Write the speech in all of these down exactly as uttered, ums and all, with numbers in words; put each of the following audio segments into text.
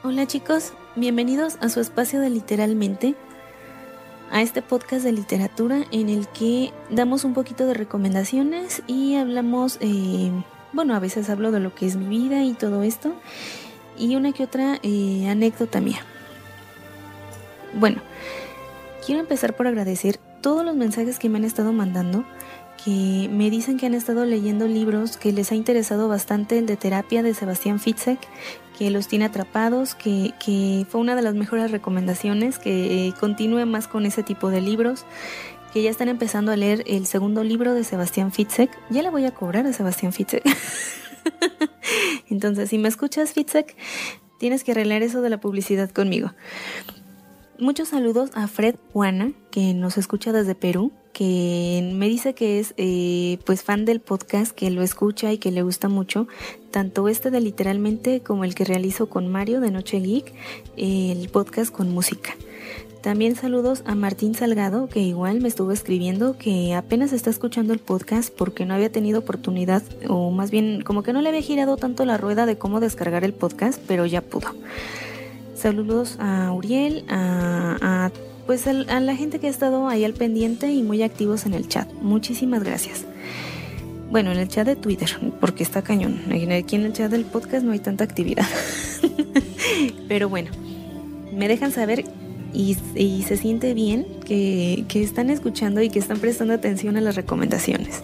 Hola chicos, bienvenidos a su espacio de Literalmente, a este podcast de literatura en el que damos un poquito de recomendaciones y hablamos, eh, bueno, a veces hablo de lo que es mi vida y todo esto, y una que otra eh, anécdota mía. Bueno, quiero empezar por agradecer todos los mensajes que me han estado mandando, que me dicen que han estado leyendo libros, que les ha interesado bastante el de Terapia de Sebastián Fitzek, que los tiene atrapados, que, que fue una de las mejores recomendaciones, que eh, continúe más con ese tipo de libros, que ya están empezando a leer el segundo libro de Sebastián Fitzek. Ya le voy a cobrar a Sebastián Fitzek. Entonces, si me escuchas, Fitzek, tienes que arreglar eso de la publicidad conmigo. Muchos saludos a Fred Juana, que nos escucha desde Perú, que me dice que es eh, pues fan del podcast, que lo escucha y que le gusta mucho, tanto este de Literalmente como el que realizo con Mario de Noche Geek, eh, el podcast con música. También saludos a Martín Salgado, que igual me estuvo escribiendo que apenas está escuchando el podcast porque no había tenido oportunidad, o más bien como que no le había girado tanto la rueda de cómo descargar el podcast, pero ya pudo. Saludos a Uriel, a, a pues a, a la gente que ha estado ahí al pendiente y muy activos en el chat. Muchísimas gracias. Bueno, en el chat de Twitter, porque está cañón. Aquí en el chat del podcast no hay tanta actividad. Pero bueno, me dejan saber y, y se siente bien que, que están escuchando y que están prestando atención a las recomendaciones.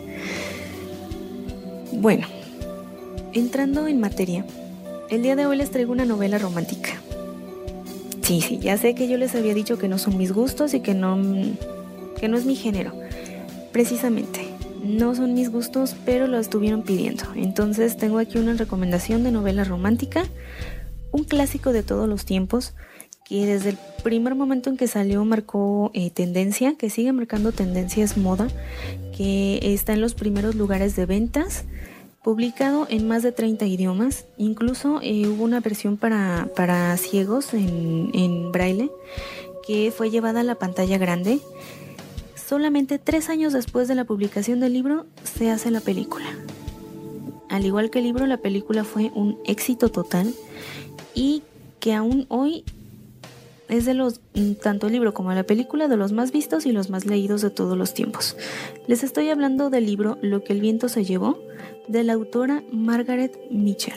Bueno, entrando en materia, el día de hoy les traigo una novela romántica. Sí, sí, ya sé que yo les había dicho que no son mis gustos y que no, que no es mi género. Precisamente, no son mis gustos, pero lo estuvieron pidiendo. Entonces tengo aquí una recomendación de novela romántica, un clásico de todos los tiempos, que desde el primer momento en que salió marcó eh, tendencia, que sigue marcando tendencia, es moda, que está en los primeros lugares de ventas, publicado en más de treinta idiomas, incluso eh, hubo una versión para, para ciegos en, en braille que fue llevada a la pantalla grande. Solamente tres años después de la publicación del libro se hace la película. Al igual que el libro, la película fue un éxito total y que aún hoy es de los, tanto el libro como la película, de los más vistos y los más leídos de todos los tiempos. Les estoy hablando del libro Lo que el viento se llevó, de la autora Margaret Mitchell.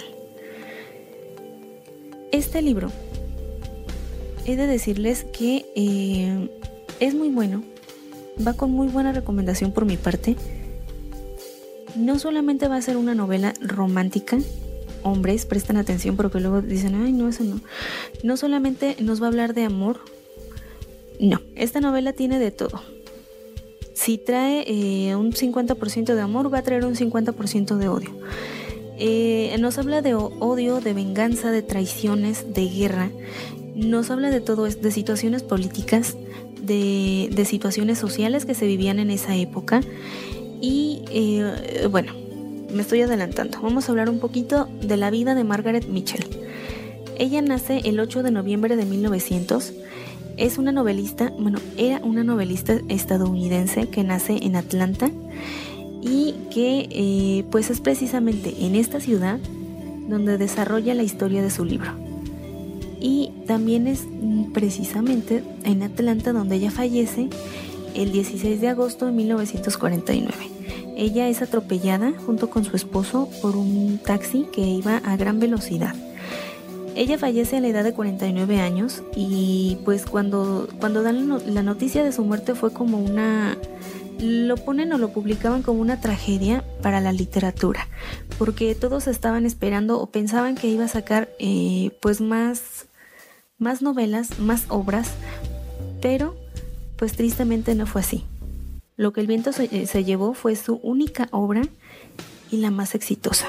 Este libro, he de decirles que eh, es muy bueno, va con muy buena recomendación por mi parte. No solamente va a ser una novela romántica, hombres, prestan atención porque luego dicen, ay, no, eso no. No solamente nos va a hablar de amor, no, esta novela tiene de todo. Si trae eh, un cincuenta por ciento de amor, va a traer un cincuenta por ciento de odio. Eh, nos habla de odio, de venganza, de traiciones, de guerra. Nos habla de todo, de situaciones políticas, de, de situaciones sociales que se vivían en esa época. Y eh, bueno, me estoy adelantando. Vamos a hablar un poquito de la vida de Margaret Mitchell. Ella nace el ocho de noviembre de mil novecientos. Es una novelista, bueno, era una novelista estadounidense que nace en Atlanta y que eh, pues es precisamente en esta ciudad donde desarrolla la historia de su libro. Y también es precisamente en Atlanta donde ella fallece el dieciséis de agosto de mil novecientos cuarenta y nueve. Ella es atropellada junto con su esposo por un taxi que iba a gran velocidad. Ella fallece a la edad de cuarenta y nueve años y pues cuando, cuando dan la noticia de su muerte fue como una... lo ponen o lo publicaban como una tragedia para la literatura, porque todos estaban esperando o pensaban que iba a sacar eh, pues más, más novelas, más obras, pero pues tristemente no fue así. Lo que el viento se, se llevó fue su única obra y la más exitosa.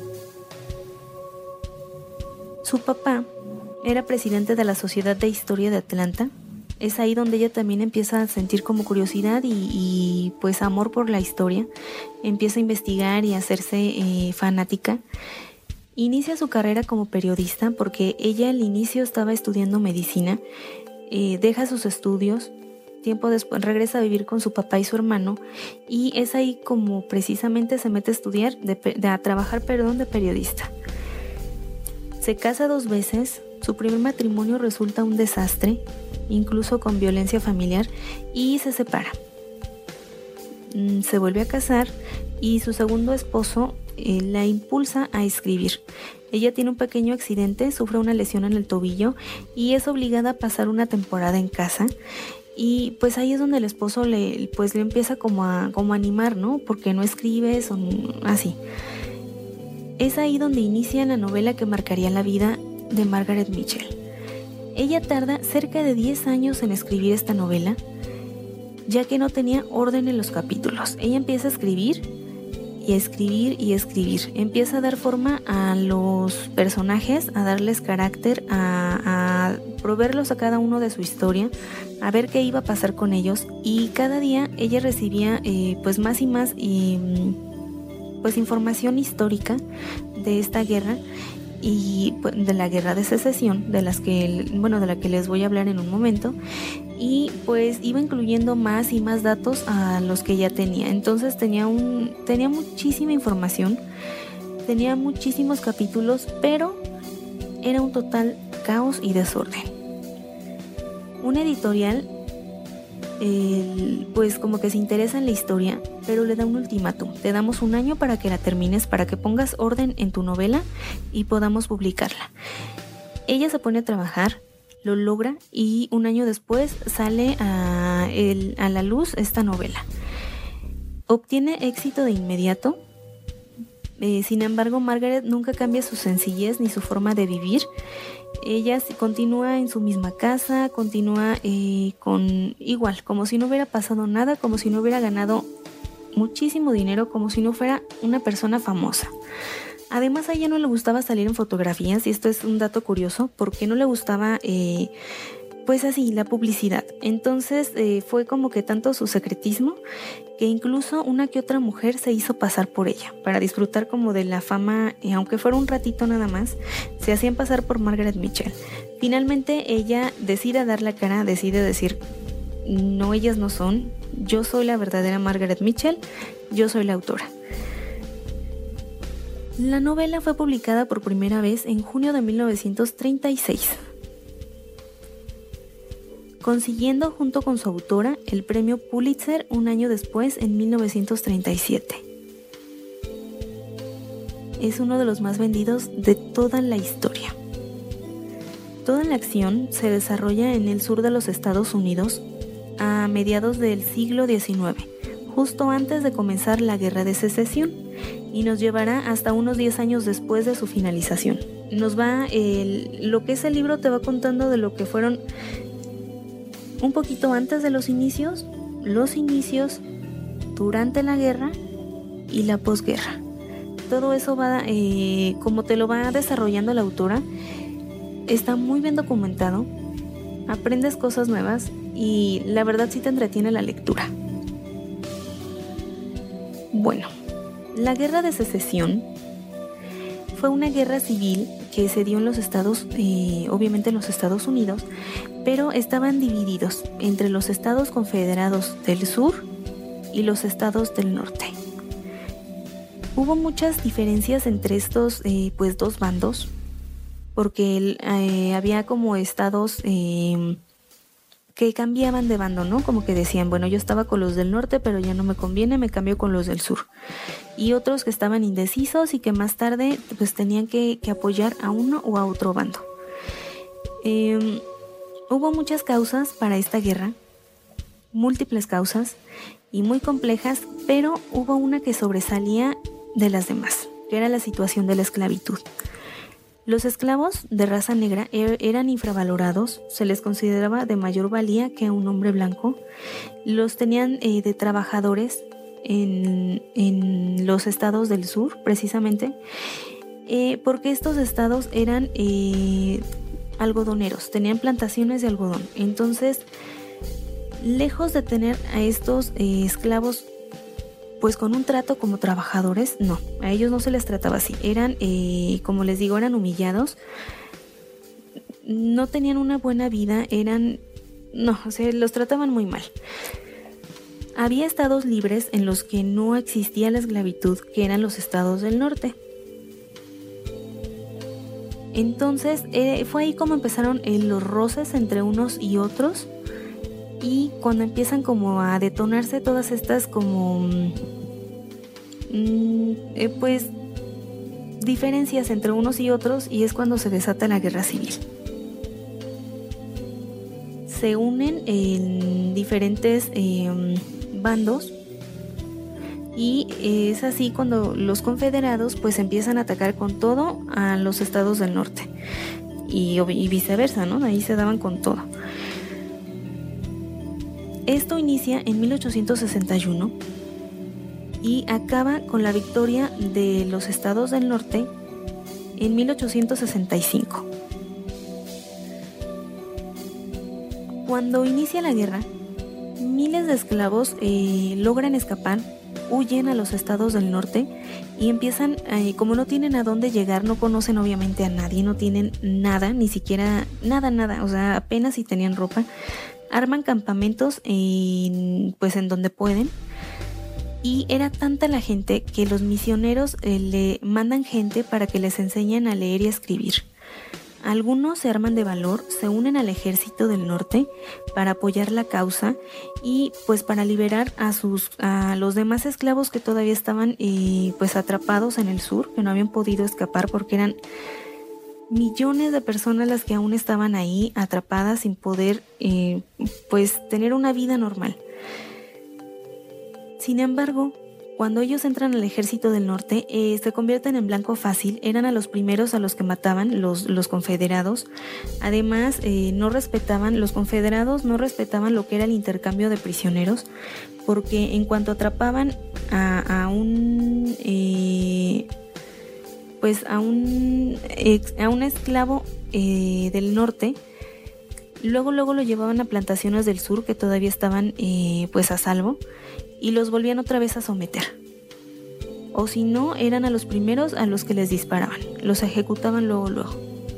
Su papá era presidente de la Sociedad de Historia de Atlanta. Es ahí donde ella también empieza a sentir como curiosidad y, y pues amor por la historia. Empieza a investigar y a hacerse eh, fanática. Inicia su carrera como periodista porque ella al inicio estaba estudiando medicina. Eh, deja sus estudios. Tiempo después regresa a vivir con su papá y su hermano y es ahí como precisamente se mete a estudiar, de, de, a trabajar, perdón, de periodista. Se casa dos veces, Su primer matrimonio resulta un desastre, incluso con violencia familiar, y se separa. Se vuelve a casar y su segundo esposo eh, la impulsa a escribir. Ella tiene un pequeño accidente, sufre una lesión en el tobillo y es obligada a pasar una temporada en casa. Y pues ahí es donde el esposo le, pues, le empieza como a, como a animar, ¿no? Porque no escribes o así. Es ahí donde inicia la novela que marcaría la vida de Margaret Mitchell. Ella tarda cerca de diez años en escribir esta novela, ya que no tenía orden en los capítulos. Ella empieza a escribir y a escribir y a escribir. Empieza a dar forma a los personajes, a darles carácter, a, a proveerlos a cada uno de su historia, a ver qué iba a pasar con ellos. Y cada día ella recibía eh, pues más y más y, pues información histórica de esta guerra y pues, de la guerra de secesión, de las que bueno de la que les voy a hablar en un momento. Y pues iba incluyendo más y más datos a los que ya tenía. Entonces tenía un tenía muchísima información, tenía muchísimos capítulos, pero era un total caos y desorden. Una editorial eh, pues como que se interesa en la historia, pero le da un ultimátum. Te damos un año para que la termines, para que pongas orden en tu novela y podamos publicarla. Ella se pone a trabajar, lo logra y un año después sale a, el, a la luz esta novela. Obtiene éxito de inmediato. Eh, sin embargo, Margaret nunca cambia su sencillez ni su forma de vivir. Ella continúa en su misma casa, continúa eh, con igual, como si no hubiera pasado nada, como si no hubiera ganado muchísimo dinero, como si no fuera una persona famosa. Además, a ella no le gustaba salir en fotografías, y esto es un dato curioso, porque no le gustaba, eh, pues así, la publicidad. Entonces eh, fue como que tanto su secretismo, que incluso una que otra mujer se hizo pasar por ella, para disfrutar como de la fama, eh, aunque fuera un ratito nada más, se hacían pasar por Margaret Mitchell. Finalmente ella decide dar la cara, decide decir, no, ellas no son, yo soy la verdadera Margaret Mitchell, yo soy la autora. La novela fue publicada por primera vez en junio de mil novecientos treinta y seis, consiguiendo junto con su autora el premio Pulitzer un año después, en mil novecientos treinta y siete. Es uno de los más vendidos de toda la historia. Toda la acción se desarrolla en el sur de los Estados Unidos a mediados del siglo diecinueve, justo antes de comenzar la Guerra de Secesión, y nos llevará hasta unos diez años después de su finalización. Nos va, el, lo que es el libro te va contando de lo que fueron un poquito antes de los inicios, los inicios, durante la guerra y la posguerra. Todo eso va, eh, como te lo va desarrollando la autora, está muy bien documentado, aprendes cosas nuevas y la verdad sí te entretiene la lectura. Bueno, la Guerra de Secesión fue una guerra civil que se dio en los estados, eh, obviamente en los Estados Unidos, pero estaban divididos entre los estados confederados del sur y los estados del norte. Hubo muchas diferencias entre estos eh, pues dos bandos, porque eh, había como estados eh, que cambiaban de bando, ¿no? Como que decían, bueno, yo estaba con los del norte, pero ya no me conviene, me cambio con los del sur. Y otros que estaban indecisos y que más tarde pues tenían que, que apoyar a uno o a otro bando. Eh, hubo muchas causas para esta guerra, múltiples causas y muy complejas, pero hubo una que sobresalía de las demás, que era la situación de la esclavitud. Los esclavos de raza negra er- eran infravalorados, se les consideraba de mayor valía que a un hombre blanco. Los tenían eh, de trabajadores en, en los estados del sur, precisamente, eh, porque estos estados eran eh, algodoneros, tenían plantaciones de algodón. Entonces, lejos de tener a estos eh, esclavos pues con un trato como trabajadores, no, a ellos no se les trataba así, eran, eh, como les digo, eran humillados, no tenían una buena vida, eran, no, o sea, los trataban muy mal. Había estados libres en los que no existía la esclavitud, que eran los estados del norte. Entonces eh, fue ahí como empezaron eh, los roces entre unos y otros, y cuando empiezan como a detonarse todas estas como mm, eh, pues diferencias entre unos y otros, y es cuando se desata la guerra civil. Se unen en diferentes eh, bandos, y es así cuando los confederados pues empiezan a atacar con todo a los estados del norte, y, y viceversa, ¿no? Ahí se daban con todo. Esto inicia en mil ochocientos sesenta y uno y acaba con la victoria de los estados del norte en mil ochocientos sesenta y cinco. Cuando inicia la guerra, miles de esclavos eh, logran escapar, huyen a los estados del norte y empiezan, eh, como no tienen a dónde llegar, no conocen obviamente a nadie, no tienen nada, ni siquiera nada, nada, o sea, apenas si tenían ropa, arman campamentos en, pues en donde pueden, y era tanta la gente que los misioneros eh, le mandan gente para que les enseñen a leer y a escribir. Algunos se arman de valor, se unen al ejército del norte para apoyar la causa y pues para liberar a sus a los demás esclavos que todavía estaban eh, pues atrapados en el sur, que no habían podido escapar, porque eran millones de personas las que aún estaban ahí atrapadas sin poder eh, pues tener una vida normal. Sin embargo, cuando ellos entran al ejército del norte, eh, se convierten en blanco fácil, eran a los primeros a los que mataban los, los confederados. Además, eh, no respetaban, los confederados no respetaban lo que era el intercambio de prisioneros, porque en cuanto atrapaban a, a un eh, pues a un a un esclavo eh, del norte, luego luego lo llevaban a plantaciones del sur que todavía estaban eh, pues a salvo, y los volvían otra vez a someter. O si no, eran a los primeros a los que les disparaban, los ejecutaban luego luego.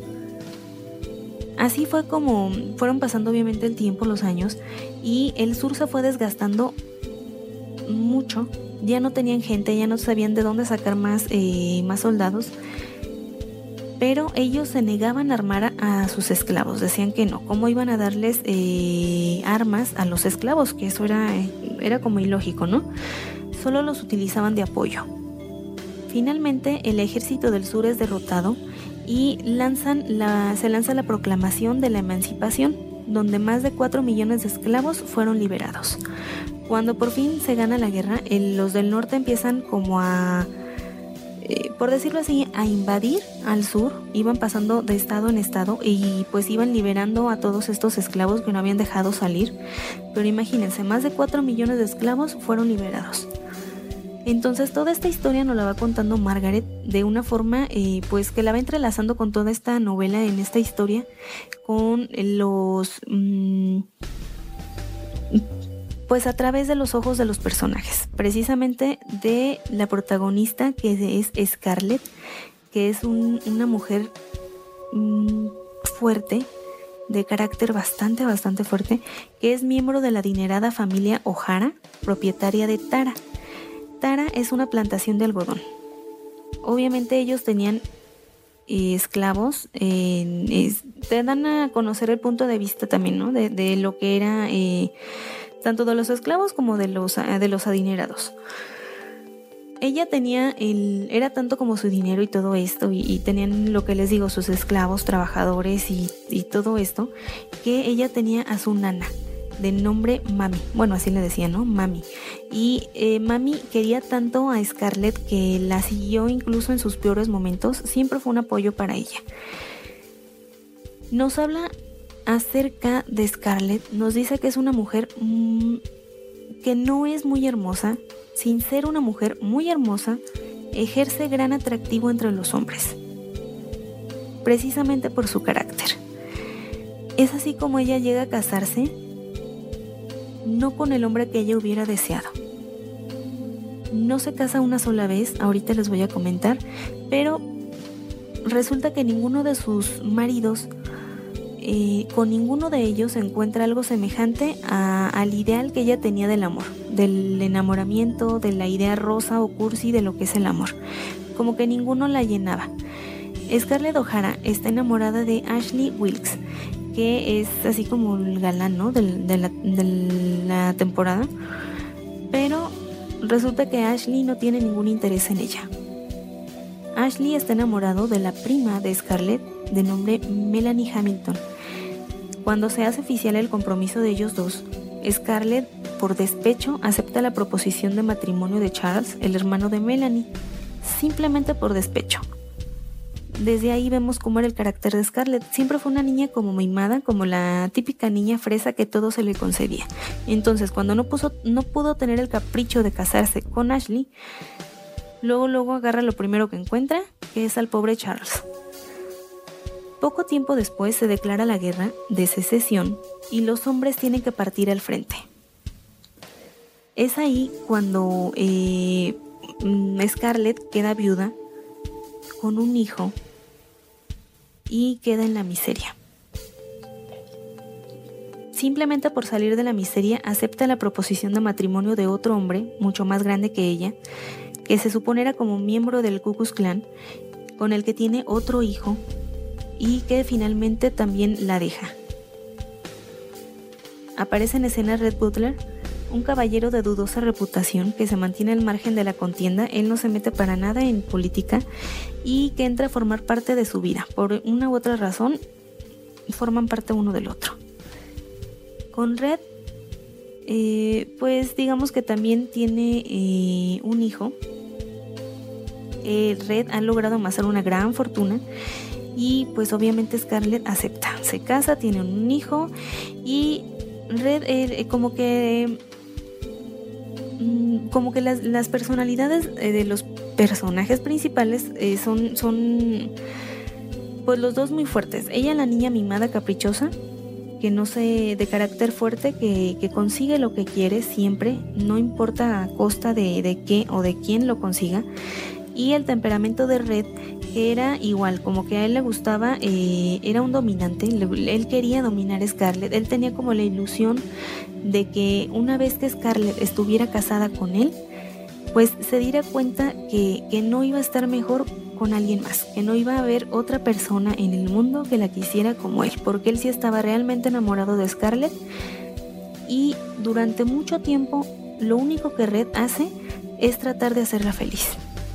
Así fue como fueron pasando obviamente el tiempo, los años, y el sur se fue desgastando mucho. Ya no tenían gente, ya no sabían de dónde sacar más, eh, más soldados, pero ellos se negaban a armar a, a sus esclavos, decían que no, ¿cómo iban a darles eh, armas a los esclavos? Que eso era, era como ilógico, ¿no? Solo los utilizaban de apoyo. Finalmente, el ejército del sur es derrotado y lanzan la, se lanza la proclamación de la emancipación, donde más de cuatro millones de esclavos fueron liberados. Cuando por fin se gana la guerra, el, los del norte empiezan como a, eh, por decirlo así, a invadir al sur, iban pasando de estado en estado y pues iban liberando a todos estos esclavos que no habían dejado salir. Pero imagínense, más de cuatro millones de esclavos fueron liberados. Entonces toda esta historia nos la va contando Margaret de una forma eh, pues que la va entrelazando con toda esta novela, en esta historia, con los mmm, pues a través de los ojos de los personajes, precisamente de la protagonista, que es Scarlett, que es un, una mujer mmm, fuerte, de carácter bastante bastante fuerte, que es miembro de la adinerada familia O'Hara, propietaria de Tara. Tara es una plantación de algodón. Obviamente ellos tenían eh, esclavos, eh, es, te dan a conocer el punto de vista también, ¿no? De, de lo que era eh, tanto de los esclavos como de los, de los adinerados. Ella tenía el, era tanto como su dinero y todo esto, y, y tenían lo que les digo, sus esclavos, trabajadores y, y todo esto, que ella tenía a su nana, de nombre Mami, bueno, así le decía, ¿no? Mami. Y eh, Mami quería tanto a Scarlett que la siguió incluso en sus peores momentos, siempre fue un apoyo para ella. Nos habla acerca de Scarlett, nos dice que es una mujer mmm, que no es muy hermosa, sin ser una mujer muy hermosa, ejerce gran atractivo entre los hombres, precisamente por su carácter. Es así como ella llega a casarse, no con el hombre que ella hubiera deseado. No se casa una sola vez, ahorita les voy a comentar, pero resulta que ninguno de sus maridos, eh, con ninguno de ellos se encuentra algo semejante a, al ideal que ella tenía del amor, del enamoramiento, de la idea rosa o cursi de lo que es el amor. Como que ninguno la llenaba. Scarlett O'Hara está enamorada de Ashley Wilkes, que es así como el galán, ¿no? de, de, la, de la temporada, pero resulta que Ashley no tiene ningún interés en ella. Ashley está enamorado de la prima de Scarlett, de nombre Melanie Hamilton. Cuando se hace oficial el compromiso de ellos dos, Scarlett, por despecho, acepta la proposición de matrimonio de Charles, el hermano de Melanie, simplemente por despecho. Desde ahí vemos cómo era el carácter de Scarlett. Siempre fue una niña como mimada, como la típica niña fresa que todo se le concedía. Entonces, cuando no, puso, no pudo tener el capricho de casarse con Ashley, luego luego agarra lo primero que encuentra, que es al pobre Charles. Poco tiempo después se declara la guerra de secesión y los hombres tienen que partir al frente. Es ahí cuando eh, Scarlett queda viuda con un hijo y queda en la miseria. Simplemente por salir de la miseria acepta la proposición de matrimonio de otro hombre mucho más grande que ella, que se supone era como miembro del Ku Klux Klan, con el que tiene otro hijo y que finalmente también la deja. Aparece en escena Rhett Butler, un caballero de dudosa reputación que se mantiene al margen de la contienda. Él no se mete para nada en política y que entra a formar parte de su vida. Por una u otra razón, forman parte uno del otro. Con Rhett, eh, pues digamos que también tiene eh, un hijo. Eh, Rhett ha logrado amasar una gran fortuna y pues obviamente Scarlett acepta. Se casa, tiene un hijo y Rhett eh, como que... como que las, las personalidades eh, de los personajes principales eh, son, son pues los dos muy fuertes. Ella, la niña mimada caprichosa, que no sé, de carácter fuerte, que, que consigue lo que quiere siempre, no importa a costa de, de qué o de quién lo consiga. Y el temperamento de Rhett, que era igual, como que a él le gustaba, eh, era un dominante, le, él quería dominar a Scarlett, él tenía como la ilusión de que una vez que Scarlett estuviera casada con él, pues se diera cuenta que, que no iba a estar mejor con alguien más, que no iba a haber otra persona en el mundo que la quisiera como él, porque él sí estaba realmente enamorado de Scarlett y durante mucho tiempo lo único que Rhett hace es tratar de hacerla feliz.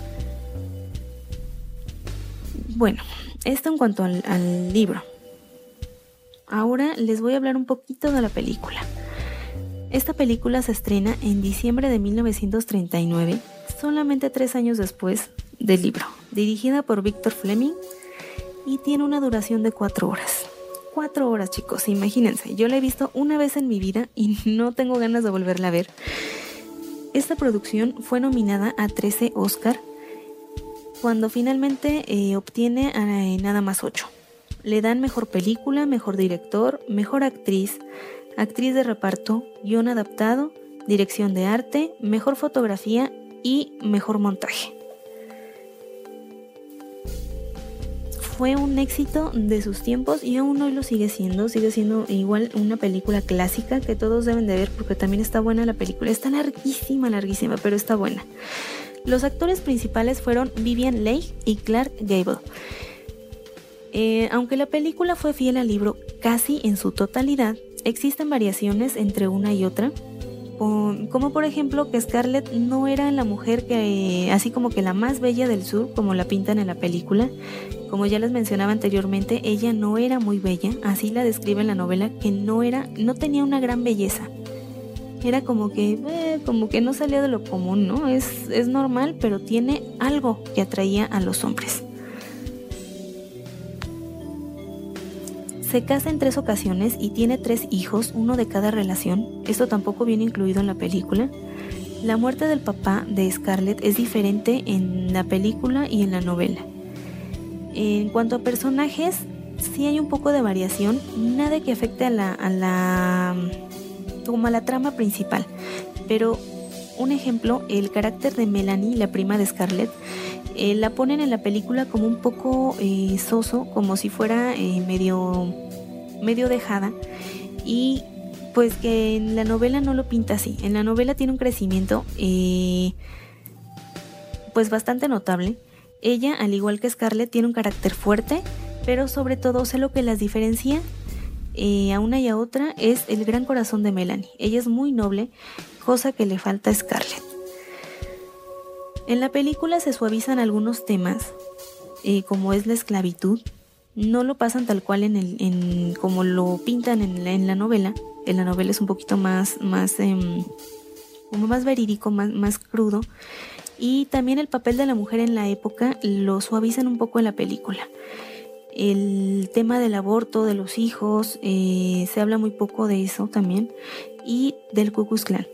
Bueno, esto en cuanto al, al libro. Ahora les voy a hablar un poquito de la película. Esta película se estrena en diciembre de mil novecientos treinta y nueve, solamente tres años después del libro, dirigida por Victor Fleming y tiene una duración de cuatro horas. Cuatro horas, chicos, imagínense, yo la he visto una vez en mi vida y no tengo ganas de volverla a ver. Esta producción fue nominada a trece Oscar, cuando finalmente eh, obtiene eh, nada más ocho. Le dan mejor película, mejor director, mejor actriz, actriz de reparto, guión adaptado, dirección de arte, mejor fotografía y mejor montaje. Fue un éxito de sus tiempos y aún hoy lo sigue siendo, sigue siendo igual una película clásica que todos deben de ver porque también está buena la película. Está larguísima, larguísima, pero está buena. Los actores principales fueron Vivien Leigh y Clark Gable. Eh, aunque la película fue fiel al libro casi en su totalidad, existen variaciones entre una y otra, como por ejemplo que Scarlett no era la mujer que, así como que la más bella del sur, como la pintan en la película. Como ya les mencionaba anteriormente, ella no era muy bella, así la describe en la novela, que no era, no tenía una gran belleza. Era como que, eh, como que no salía de lo común, ¿no? Es, es normal, pero tiene algo que atraía a los hombres. Se casa en tres ocasiones y tiene tres hijos, uno de cada relación. Esto tampoco viene incluido en la película. La muerte del papá de Scarlett es diferente en la película y en la novela. En cuanto a personajes, sí hay un poco de variación, nada que afecte a la, a la, como a la trama principal. Pero un ejemplo, el carácter de Melanie, la prima de Scarlett, Eh, la ponen en la película como un poco eh, soso, como si fuera eh, medio, medio dejada, y pues que en la novela no lo pinta así. En la novela tiene un crecimiento eh, pues bastante notable, Ella, al igual que Scarlett, tiene un carácter fuerte, pero sobre todo sé lo que las diferencia eh, a una y a otra es el gran corazón de Melanie. Ella es muy noble, cosa que le falta a Scarlett. En la película se suavizan algunos temas, eh, como es la esclavitud. No lo pasan tal cual en el, en, como lo pintan en la, en la novela. En la novela es un poquito más, más, eh, como más verídico, más, más crudo. Y también el papel de la mujer en la época lo suavizan un poco en la película. El tema del aborto, de los hijos, eh, se habla muy poco de eso también. Y del Ku Klux Klan.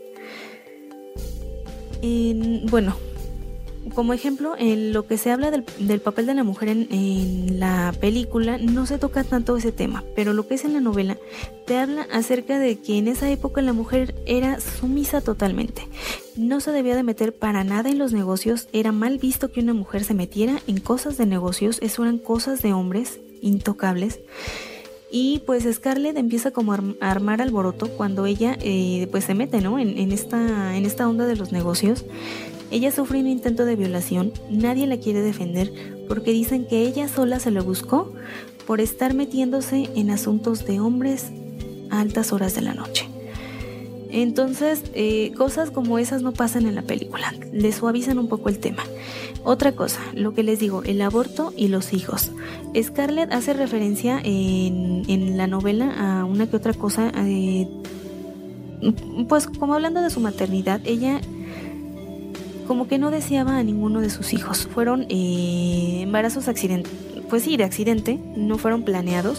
En, bueno... Como ejemplo, en lo que se habla del, del papel de la mujer en, en la película, no se toca tanto ese tema, pero lo que es en la novela, te habla acerca de que en esa época la mujer era sumisa totalmente. No se debía de meter para nada en los negocios, era mal visto que una mujer se metiera en cosas de negocios, eso eran cosas de hombres intocables. Y pues Scarlett empieza como a armar alboroto cuando ella eh, pues se mete, ¿no? en, en, esta, en esta onda de los negocios. Ella sufre un intento de violación, nadie la quiere defender porque dicen que ella sola se lo buscó por estar metiéndose en asuntos de hombres a altas horas de la noche. Entonces, eh, cosas como esas no pasan en la película, le suavizan un poco el tema. Otra cosa, lo que les digo, el aborto y los hijos. Scarlett hace referencia en, en la novela a una que otra cosa, eh, pues como hablando de su maternidad, ella como que no deseaba a ninguno de sus hijos. Fueron eh, embarazos accidente, pues sí, de accidente, no fueron planeados.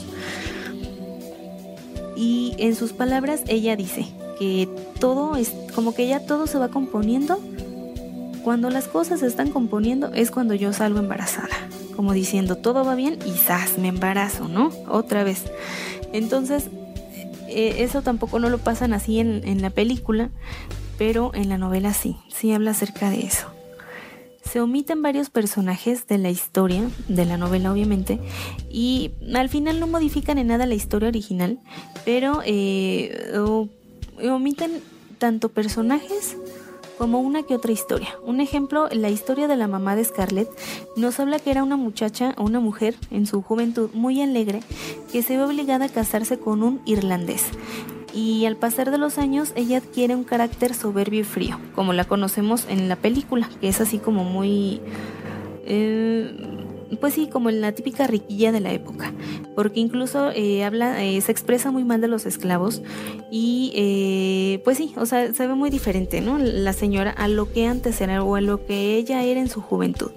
Y en sus palabras ella dice que todo es como que ya todo se va componiendo. Cuando las cosas se están componiendo es cuando yo salgo embarazada, como diciendo todo va bien y ¡zas! Me embarazo, ¿no? Otra vez. Entonces eh, eso tampoco no lo pasan así en, en la película, pero en la novela sí, sí habla acerca de eso. Se omiten varios personajes de la historia, de la novela obviamente, y al final no modifican en nada la historia original, pero eh, omiten tanto personajes como una que otra historia. Un ejemplo, la historia de la mamá de Scarlett nos habla que era una muchacha o una mujer en su juventud muy alegre que se ve obligada a casarse con un irlandés. Y al pasar de los años ella adquiere un carácter soberbio y frío, como la conocemos en la película, que es así como muy, eh, pues sí, como la típica riquilla de la época, porque incluso eh, habla, eh, se expresa muy mal de los esclavos y eh, pues sí, o sea, se ve muy diferente, ¿no? La señora a lo que antes era o a lo que ella era en su juventud.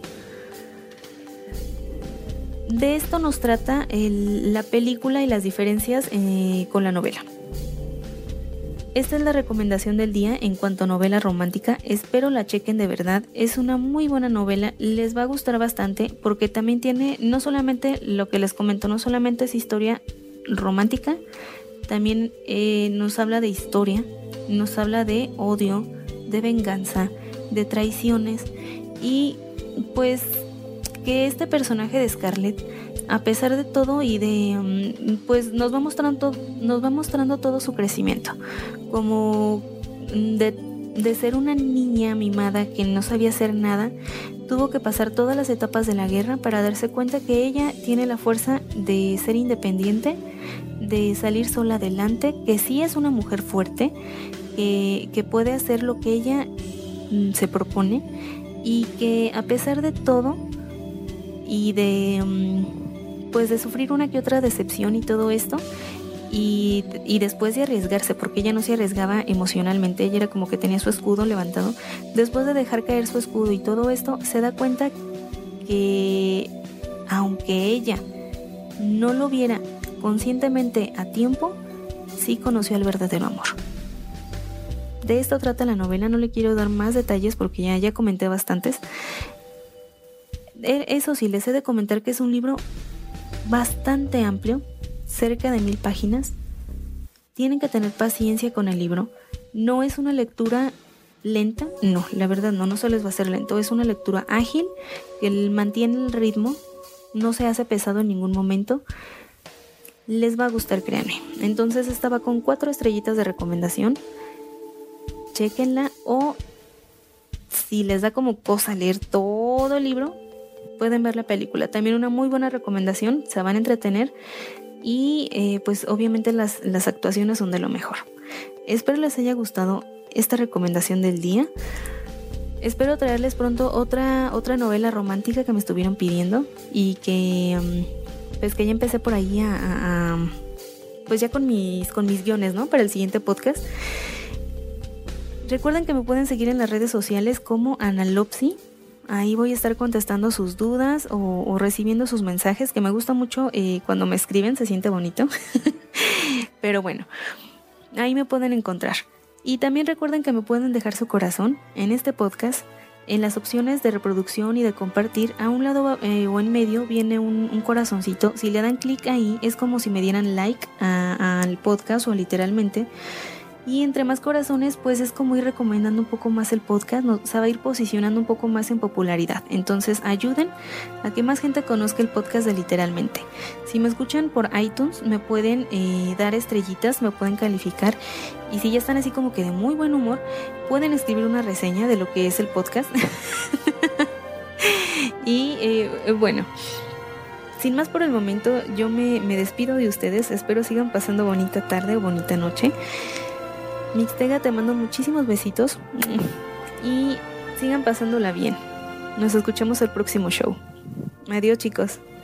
De esto nos trata el, la película y las diferencias eh, con la novela. Esta es la recomendación del día en cuanto a novela romántica, espero la chequen de verdad, es una muy buena novela, les va a gustar bastante porque también tiene, no solamente lo que les comento, no solamente es historia romántica, también eh, nos habla de historia, nos habla de odio, de venganza, de traiciones y pues que este personaje de Scarlett, a pesar de todo y de pues nos va mostrando nos va mostrando todo su crecimiento, como de, de ser una niña mimada que no sabía hacer nada, tuvo que pasar todas las etapas de la guerra para darse cuenta que ella tiene la fuerza de ser independiente, de salir sola adelante, que sí es una mujer fuerte, que, que puede hacer lo que ella se propone y que a pesar de todo y de pues de sufrir una que otra decepción y todo esto y, y después de arriesgarse, porque ella no se arriesgaba emocionalmente, ella era como que tenía su escudo levantado, después de dejar caer su escudo y todo esto se da cuenta que aunque ella no lo viera conscientemente a tiempo, sí conoció el verdadero amor. De esto trata la novela, no le quiero dar más detalles porque ya, ya comenté bastantes. Eso sí, les he de comentar que es un libro bastante amplio, cerca de mil páginas. Tienen que tener paciencia con el libro. No es una lectura lenta, no, la verdad no, no se les va a hacer lento. Es una lectura ágil, que mantiene el ritmo, no se hace pesado en ningún momento. Les va a gustar, créanme. Entonces estaba con cuatro estrellitas de recomendación. Chéquenla, o si les da como cosa leer todo el libro, pueden ver la película. También una muy buena recomendación, se van a entretener y eh, pues obviamente las, las actuaciones son de lo mejor. Espero les haya gustado esta recomendación del día. Espero traerles pronto otra, otra novela romántica que me estuvieron pidiendo y que pues que ya empecé por ahí a, a, a pues ya con mis, con mis guiones, ¿no? Para el siguiente podcast. Recuerden que me pueden seguir en las redes sociales como Analopsy. Ahí voy a estar contestando sus dudas o, o recibiendo sus mensajes, que me gusta mucho eh, cuando me escriben, se siente bonito. Pero bueno, ahí me pueden encontrar. Y también recuerden que me pueden dejar su corazón en este podcast. En las opciones de reproducción y de compartir, a un lado eh, o en medio viene un, un corazoncito. Si le dan clic ahí, es como si me dieran like al podcast o literalmente. Y entre más corazones, pues es como ir recomendando un poco más el podcast, ¿no? Se va a ir posicionando un poco más en popularidad. Entonces ayuden a que más gente conozca el podcast de Literalmente. Si me escuchan por iTunes, me pueden eh, dar estrellitas, me pueden calificar. Y si ya están así como que de muy buen humor, pueden escribir una reseña de lo que es el podcast. y eh, bueno... Sin más por el momento, yo me, me despido de ustedes. Espero sigan pasando bonita tarde o bonita noche. Mixtega, te mando muchísimos besitos y sigan pasándola bien. Nos escuchamos el próximo show. Adiós, chicos.